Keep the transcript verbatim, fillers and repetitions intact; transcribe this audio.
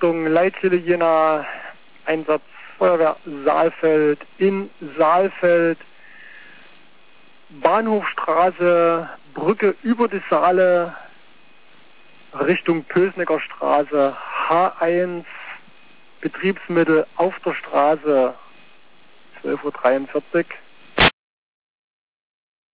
Richtung Leitstelle Jena, Einsatz Feuerwehr Saalfeld, in Saalfeld, Bahnhofstraße, Brücke über die Saale, Richtung Pösnecker Straße, H eins, Betriebsmittel auf der Straße, zwölf Uhr dreiundvierzig.